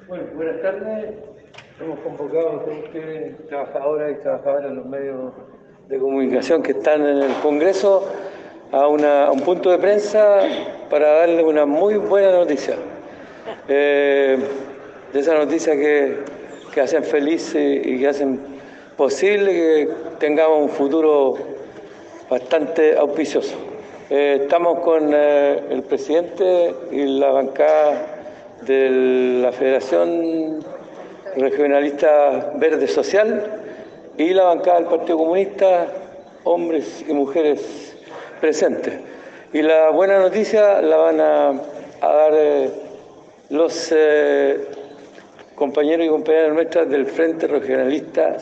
Bueno, buenas tardes. Hemos convocado a todos ustedes, trabajadoras y trabajadores de los medios de comunicación que están en el Congreso, a un punto de prensa para darle una muy buena noticia. De esa noticia que hacen feliz y que hacen posible que tengamos un futuro bastante auspicioso. Estamos con el presidente y la bancada de la Federación Regionalista Verde Social y la bancada del Partido Comunista, hombres y mujeres presentes. Y la buena noticia la van a dar los compañeros y compañeras nuestras del Frente Regionalista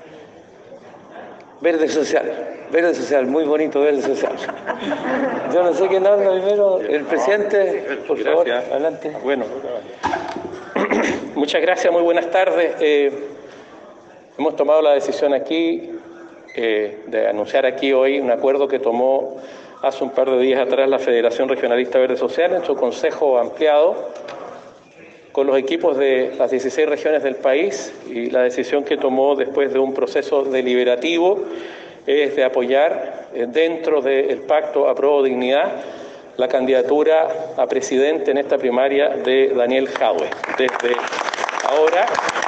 Verde Social, muy bonito Verde Social. Yo no sé quién habla primero, el presidente, por favor, adelante. Bueno, muchas gracias, muy buenas tardes. Hemos tomado la decisión aquí de anunciar aquí hoy un acuerdo que tomó hace un par de días atrás la Federación Regionalista Verde Social en su consejo ampliado con los equipos de las 16 regiones del país, y la decisión que tomó después de un proceso deliberativo es de apoyar dentro del Pacto Apruebo Dignidad la candidatura a presidente en esta primaria de Daniel Jadwe. Desde ahora,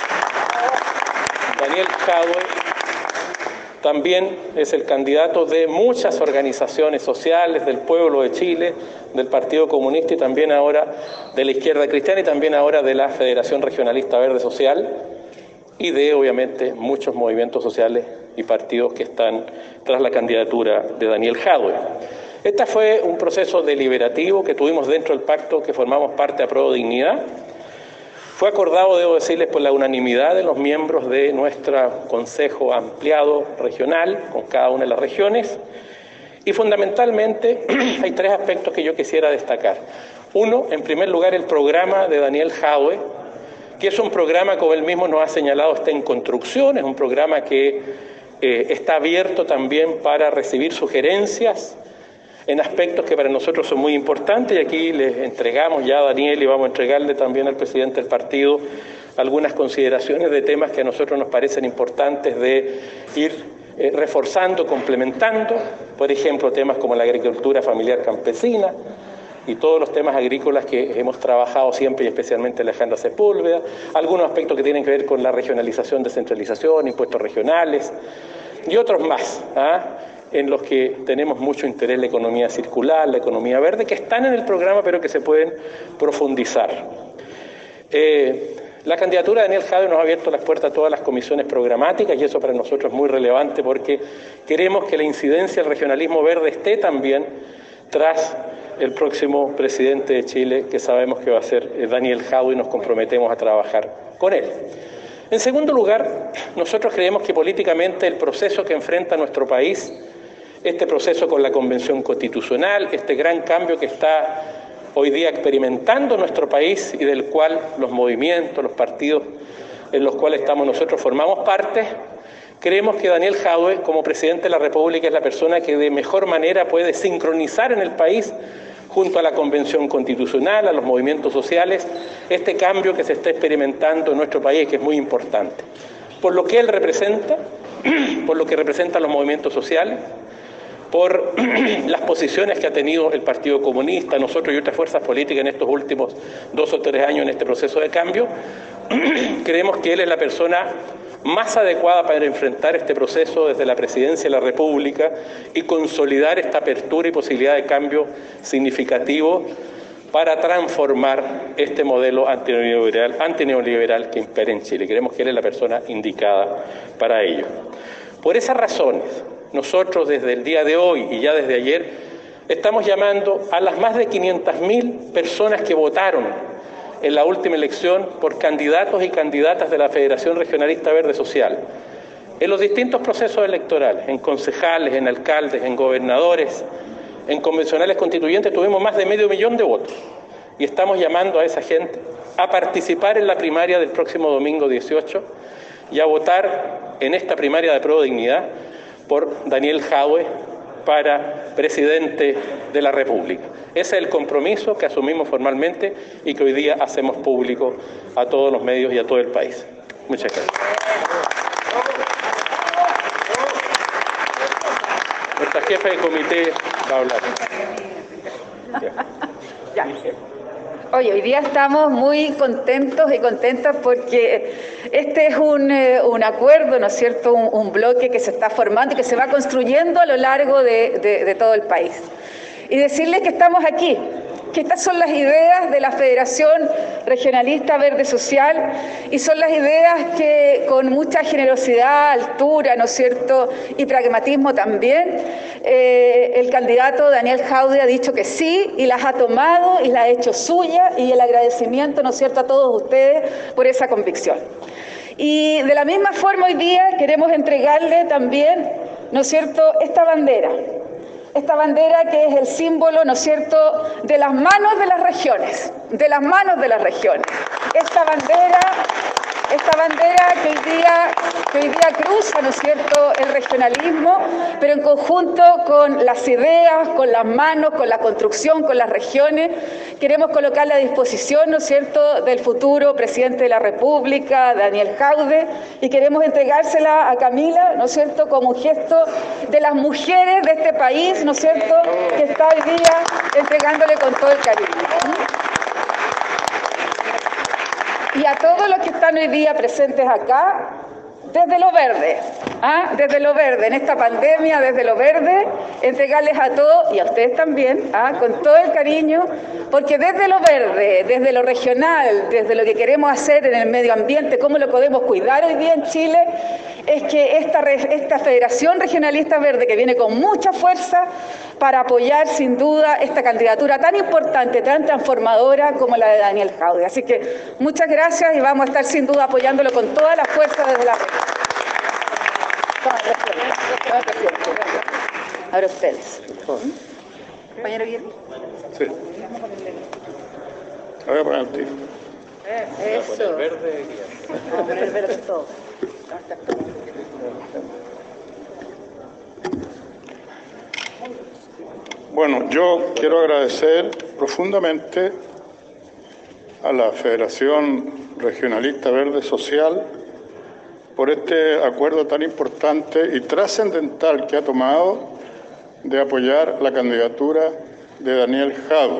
Daniel Jadwe también es el candidato de muchas organizaciones sociales del pueblo de Chile, del Partido Comunista y también ahora de la Izquierda Cristiana y también ahora de la Federación Regionalista Verde Social y de, obviamente, muchos movimientos sociales y partidos que están tras la candidatura de Daniel Jadwe. Este fue un proceso deliberativo que tuvimos dentro del pacto que formamos parte de Apruebo Dignidad. Fue acordado, debo decirles, por la unanimidad de los miembros de nuestro Consejo Ampliado Regional, con cada una de las regiones, y fundamentalmente hay tres aspectos que yo quisiera destacar. Uno, en primer lugar, el programa de Daniel Jadwe, que es un programa, como él mismo nos ha señalado, está en construcción, es un programa que está abierto también para recibir sugerencias en aspectos que para nosotros son muy importantes, y aquí les entregamos ya a Daniel y vamos a entregarle también al presidente del partido algunas consideraciones de temas que a nosotros nos parecen importantes de ir reforzando, complementando, por ejemplo, temas como la agricultura familiar campesina y todos los temas agrícolas que hemos trabajado siempre y especialmente Alejandra Sepúlveda, algunos aspectos que tienen que ver con la regionalización, descentralización, impuestos regionales y otros más, en los que tenemos mucho interés, la economía circular, la economía verde, que están en el programa pero que se pueden profundizar. La candidatura de Daniel Jadwe nos ha abierto las puertas a todas las comisiones programáticas y eso para nosotros es muy relevante porque queremos que la incidencia del regionalismo verde esté también tras el próximo presidente de Chile, que sabemos que va a ser Daniel Jadwe, y nos comprometemos a trabajar con él. En segundo lugar, nosotros creemos que políticamente el proceso que enfrenta nuestro país, este proceso con la Convención Constitucional, este gran cambio que está hoy día experimentando nuestro país y del cual los movimientos, los partidos en los cuales estamos nosotros formamos parte, creemos que Daniel Jadwe, como presidente de la República, es la persona que de mejor manera puede sincronizar en el país, junto a la Convención Constitucional, a los movimientos sociales, este cambio que se está experimentando en nuestro país, que es muy importante. Por lo que él representa, por lo que representan los movimientos sociales, por las posiciones que ha tenido el Partido Comunista, nosotros y otras fuerzas políticas en estos últimos 2 o 3 años en este proceso de cambio, creemos que él es la persona más adecuada para enfrentar este proceso desde la Presidencia de la República y consolidar esta apertura y posibilidad de cambio significativo para transformar este modelo antineoliberal que impera en Chile. Creemos que él es la persona indicada para ello. Por esas razones, nosotros desde el día de hoy y ya desde ayer estamos llamando a las más de 500.000 personas que votaron en la última elección por candidatos y candidatas de la Federación Regionalista Verde Social, en los distintos procesos electorales, en concejales, en alcaldes, en gobernadores, en convencionales constituyentes, tuvimos más de 500.000 de votos. Y estamos llamando a esa gente a participar en la primaria del próximo domingo 18 y a votar en esta primaria de Apruebo Dignidad por Daniel Jadwe para presidente de la República. Ese es el compromiso que asumimos formalmente y que hoy día hacemos público a todos los medios y a todo el país. Muchas gracias. Nuestra jefa de comité va a hablar. Ya. Oye, hoy día estamos muy contentos y contentas porque este es un acuerdo, ¿no es cierto?, un bloque que se está formando y que se va construyendo a lo largo de todo el país. Y decirles que estamos aquí, que estas son las ideas de la Federación Regionalista Verde Social y son las ideas que con mucha generosidad, altura, ¿no es cierto?, y pragmatismo también, el candidato Daniel Jaude ha dicho que sí y las ha tomado y las ha hecho suya, y el agradecimiento, ¿no es cierto?, a todos ustedes por esa convicción. Y de la misma forma hoy día queremos entregarle también, ¿no es cierto?, esta bandera que es el símbolo, ¿no es cierto?, de las manos de las regiones, Esta bandera que hoy día cruza, ¿no es cierto?, el regionalismo, pero en conjunto con las ideas, con las manos, con la construcción, con las regiones, queremos colocarla a disposición, ¿no es cierto?, del futuro presidente de la República, Daniel Jaude, y queremos entregársela a Camila, ¿no es cierto?, como un gesto de las mujeres de este país, ¿no es cierto?, que está hoy día entregándole con todo el cariño. Y a todos los que están hoy día presentes acá, desde lo verde, en esta pandemia, desde lo verde, entregarles a todos, y a ustedes también, con todo el cariño, porque desde lo verde, desde lo regional, desde lo que queremos hacer en el medio ambiente, cómo lo podemos cuidar hoy día en Chile, es que esta Federación Regionalista Verde, que viene con mucha fuerza para apoyar sin duda esta candidatura tan importante, tan transformadora como la de Daniel Jaude. Así que muchas gracias y vamos a estar sin duda apoyándolo con toda la fuerza desde la región. Ahora ustedes. Compañero Guillermo. Sí. Voy a poner el tiro. Eso. El verde, Vamos a poner el verde todo. Bueno, yo quiero agradecer profundamente a la Federación Regionalista Verde Social por este acuerdo tan importante y trascendental que ha tomado de apoyar la candidatura de Daniel Jaude,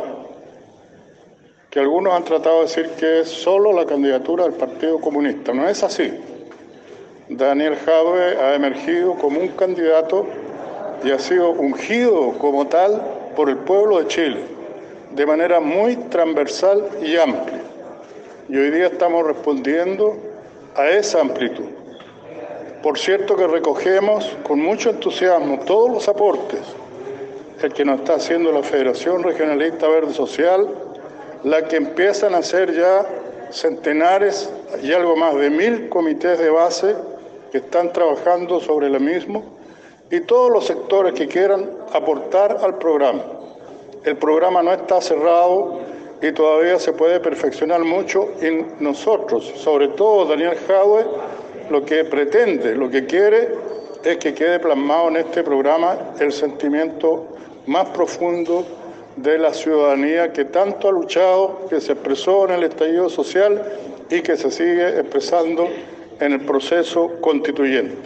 que algunos han tratado de decir que es solo la candidatura del Partido Comunista. No es así. Daniel Jaude ha emergido como un candidato y ha sido ungido como tal por el pueblo de Chile, de manera muy transversal y amplia. Y hoy día estamos respondiendo a esa amplitud. Por cierto que recogemos con mucho entusiasmo todos los aportes, el que nos está haciendo la Federación Regionalista Verde Social, la que empiezan a ser ya centenares y algo más de 1000 comités de base que están trabajando sobre lo mismo, y todos los sectores que quieran aportar al programa. El programa no está cerrado y todavía se puede perfeccionar mucho, y nosotros, sobre todo Daniel Jaude, lo que pretende, lo que quiere es que quede plasmado en este programa el sentimiento más profundo de la ciudadanía que tanto ha luchado, que se expresó en el estallido social y que se sigue expresando en el proceso constituyente.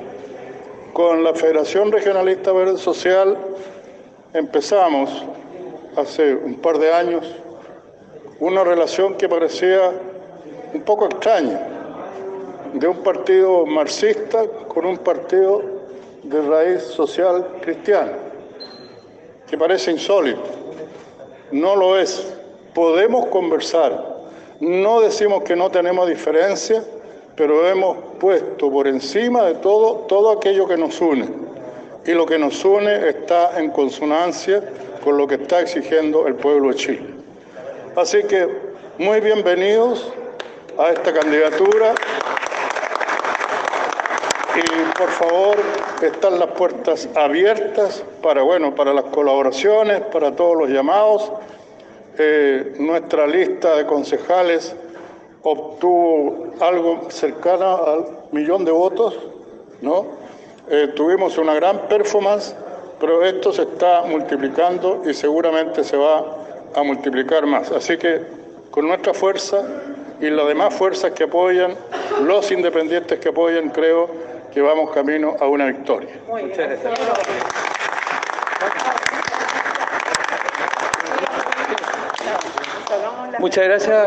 Con la Federación Regionalista Verde Social empezamos hace un par de años una relación que parecía un poco extraña, de un partido marxista con un partido de raíz social cristiana, que parece insólito. No lo es. Podemos conversar. No decimos que no tenemos diferencias, pero hemos puesto por encima de todo aquello que nos une. Y lo que nos une está en consonancia con lo que está exigiendo el pueblo de Chile. Así que muy bienvenidos a esta candidatura. Y por favor, están las puertas abiertas para las colaboraciones, para todos los llamados. Nuestra lista de concejales obtuvo algo cercano al 1.000.000 de votos, ¿no? Tuvimos una gran performance pero esto se está multiplicando y seguramente se va a multiplicar más. Así que con nuestra fuerza y las demás fuerzas que apoyan, los independientes que apoyan, creo que vamos camino a una victoria. Muchas gracias. Muchas gracias.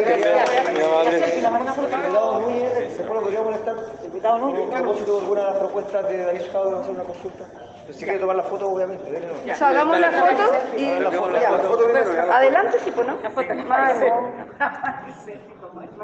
¿Se podría molestar, invitado, no? A propósito de alguna de las propuestas de Daniel Jadwe de hacer una consulta. Si quiere tomar la foto, obviamente. O sea, hagamos la foto y... Adelante, sí, pues, ¿no? La foto.